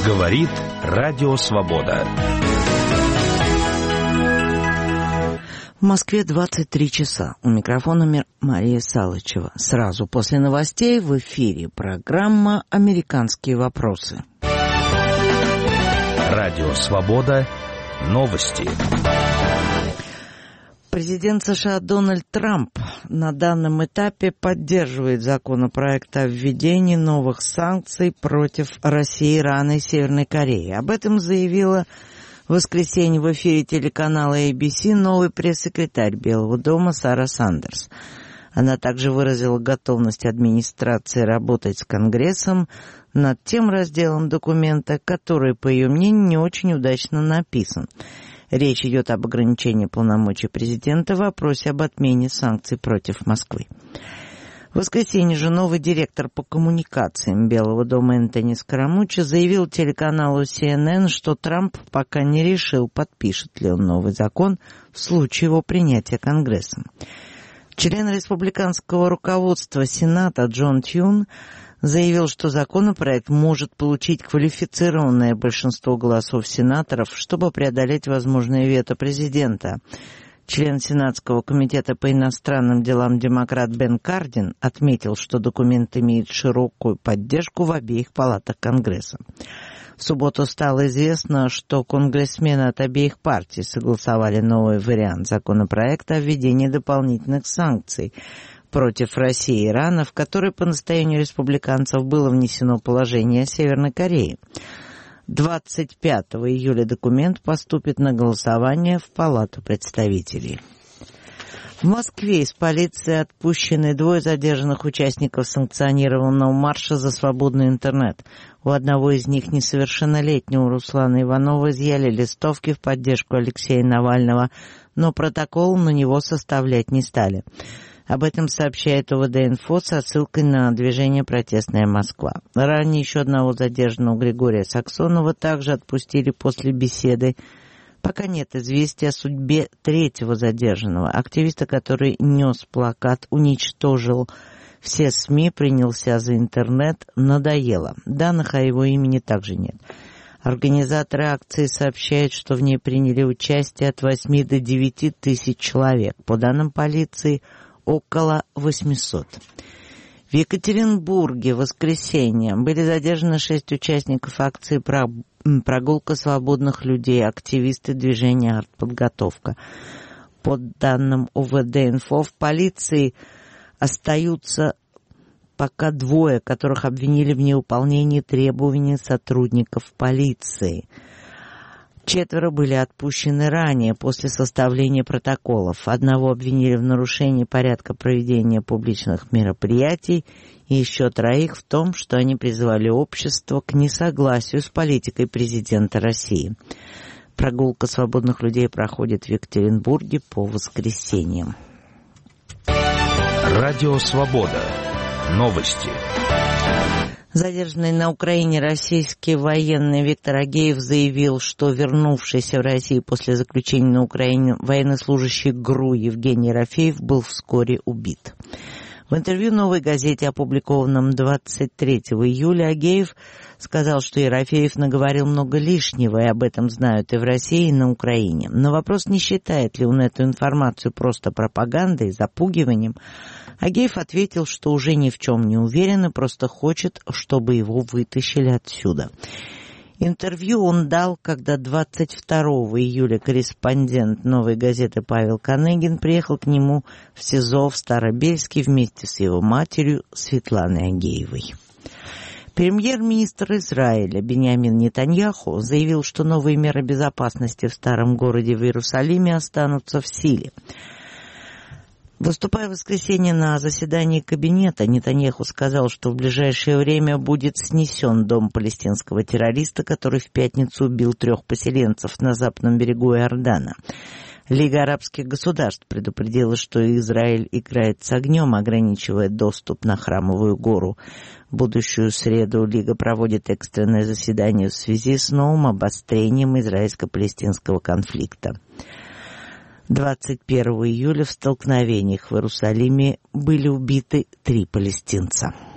Говорит Радио Свобода. В Москве 23 часа. У микрофона Мария Салычева. Сразу после новостей в эфире программа «Американские вопросы». Радио Свобода. Новости. Президент США Дональд Трамп на данном этапе поддерживает законопроект о введении новых санкций против России, Ирана и Северной Кореи. Об этом заявила в воскресенье в эфире телеканала ABC новый пресс-секретарь Белого дома Сара Сандерс. Она также выразила готовность администрации работать с Конгрессом над тем разделом документа, который, по ее мнению, не очень удачно написан. Речь идет об ограничении полномочий президента в вопросе об отмене санкций против Москвы. В воскресенье же новый директор по коммуникациям Белого дома Энтони Скарамуччи заявил телеканалу CNN, что Трамп пока не решил, подпишет ли он новый закон в случае его принятия Конгрессом. Член республиканского руководства Сената Джон Тюн заявил, что законопроект может получить квалифицированное большинство голосов сенаторов, чтобы преодолеть возможное вето президента. Член Сенатского комитета по иностранным делам демократ Бен Кардин отметил, что документ имеет широкую поддержку в обеих палатах Конгресса. В субботу стало известно, что конгрессмены от обеих партий согласовали новый вариант законопроекта о введении дополнительных санкций против России и Ирана, в который по настоянию республиканцев было внесено положение о Северной Корее. 25 июля документ поступит на голосование в Палату представителей. В Москве из полиции отпущены 2 задержанных участников санкционированного марша за свободный интернет. У одного из них, несовершеннолетнего Руслана Иванова, изъяли листовки в поддержку Алексея Навального, но протокол на него составлять не стали. Об этом сообщает ОВД-инфо со ссылкой на движение «Протестная Москва». Ранее еще одного задержанного Григория Саксонова также отпустили после беседы. Пока нет известия о судьбе 3-го задержанного. Активиста, который нес плакат, уничтожил все СМИ, принялся за интернет, надоело. Данных о его имени также нет. Организаторы акции сообщают, что в ней приняли участие от 8 до 9 тысяч человек. По данным полиции, около 800. В Екатеринбурге в воскресенье были задержаны 6 участников акции «Прогулка свободных людей», активисты движения «Артподготовка». По данным ОВД-инфо, в полиции остаются пока 2, которых обвинили в невыполнении требований сотрудников полиции. 4 были отпущены ранее, после составления протоколов. Одного обвинили в нарушении порядка проведения публичных мероприятий, и еще 3 в том, что они призывали общество к несогласию с политикой президента России. Прогулка свободных людей проходит в Екатеринбурге по воскресеньям. Радио Свобода. Новости. Задержанный на Украине российский военный Виктор Агеев заявил, что вернувшийся в Россию после заключения на Украине военнослужащий ГРУ Евгений Ерофеев был вскоре убит. В интервью «Новой газете», опубликованном 23 июля, Агеев сказал, что Ерофеев наговорил много лишнего, и об этом знают и в России, и на Украине. На вопрос, не считает ли он эту информацию просто пропагандой, запугиванием, Агеев ответил, что уже ни в чем не уверен и просто хочет, чтобы его вытащили отсюда. Интервью он дал, когда 22 июля корреспондент «Новой газеты» Павел Канегин приехал к нему в СИЗО в Старобельске вместе с его матерью Светланой Агеевой. Премьер-министр Израиля Биньямин Нетаньяху заявил, что новые меры безопасности в старом городе в Иерусалиме останутся в силе. Выступая в воскресенье на заседании кабинета, Нетаньяху сказал, что в ближайшее время будет снесен дом палестинского террориста, который в пятницу убил 3 поселенцев на западном берегу Иордана. Лига арабских государств предупредила, что Израиль играет с огнем, ограничивая доступ на Храмовую гору. В будущую среду Лига проводит экстренное заседание в связи с новым обострением израильско-палестинского конфликта. 21 июля в столкновениях в Иерусалиме были убиты 3 палестинца.